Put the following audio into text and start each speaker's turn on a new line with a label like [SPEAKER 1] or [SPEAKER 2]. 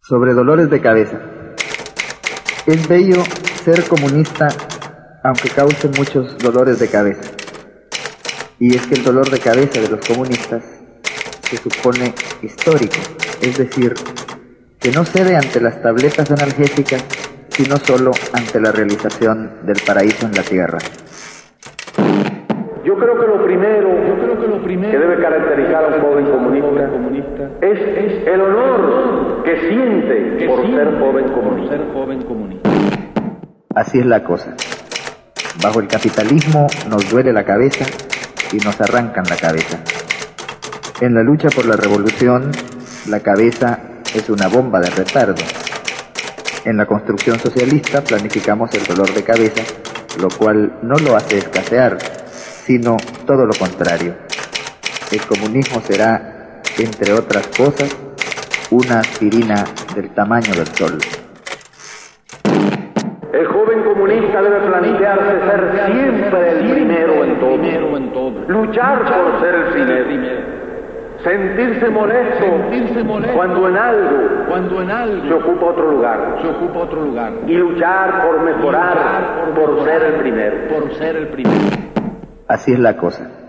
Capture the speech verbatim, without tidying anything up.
[SPEAKER 1] Sobre dolores de cabeza. Es bello ser comunista aunque cause muchos dolores de cabeza. Y es que el dolor de cabeza de los comunistas se supone histórico, es decir, que no cede ante las tabletas analgésicas, sino solo ante la realización del paraíso en la tierra.
[SPEAKER 2] Yo creo que lo primero, Yo creo que, lo primero que debe caracterizar a un joven comunista, comunista es, es el honor que siente, que por, siente ser joven comunista. por ser joven comunista.
[SPEAKER 1] Así es la cosa. Bajo el capitalismo nos duele la cabeza y nos arrancan la cabeza. En la lucha por la revolución, la cabeza es una bomba de retardo. En la construcción socialista planificamos el dolor de cabeza, lo cual no lo hace escasear, sino todo lo contrario. El comunismo será, entre otras cosas, una aspirina del tamaño del sol.
[SPEAKER 2] El joven comunista debe plantearse ser siempre el primero en todo, luchar por ser el primero. Sentirse molesto, Sentirse molesto cuando en algo, cuando en algo se ocupa otro lugar, se ocupa otro lugar y luchar por mejorar, luchar por, por ser el primero, por ser el primero.
[SPEAKER 1] Así es la cosa.